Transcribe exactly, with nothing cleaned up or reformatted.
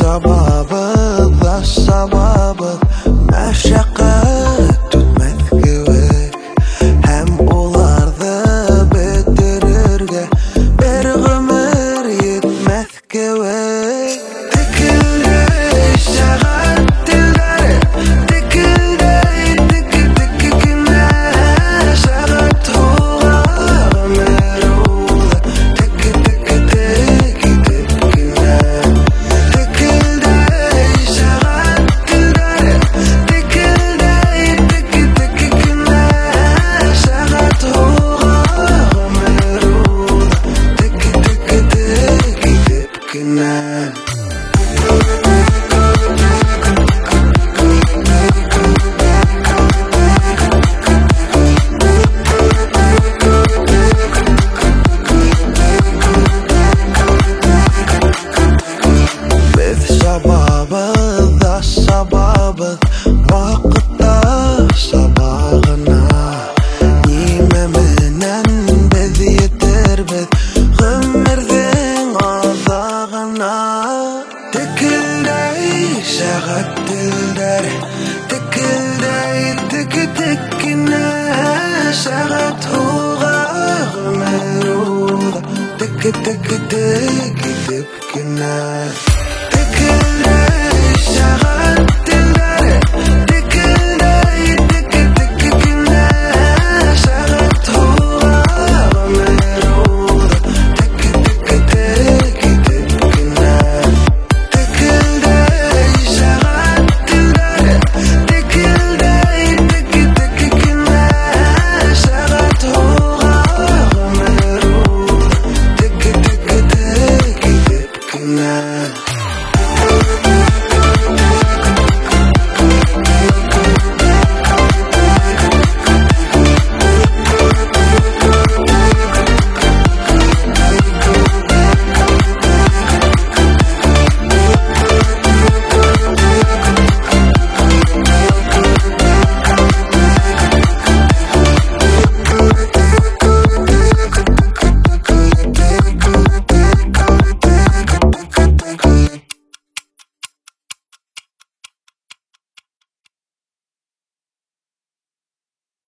شبابك ذا الشبابك мәшәкать үтмәс кебек һәм уларда бетерергә бер гомер йетмәс кебек текелдәй сәгать телләре текелдәй теке-теке кенә сәгать һуга гомер уза теке-теке-теке итеп кенә текелдәй сәгать телләре текелдәй теке-теке кенә сәгать һуга гомер уза теке-теке-теке итеп кенә Без шабабыз да шабабыз вакытта шабагына нимә менән без етербез гомернең азагына текелдәй сәгать телләре текелдәй теке-теке кенә сәгать һуга гомер уза теке-теке-теке итеп кенә текелдәй сәгать телләре текелдәй теке-теке кенә сәгать һуга гомер уза теке-теке-теке итеп кенә текелдәй сәгать телләре текелдәй теке-теке кенә сәгать һуга гомер уза теке-теке-теке итеп кенә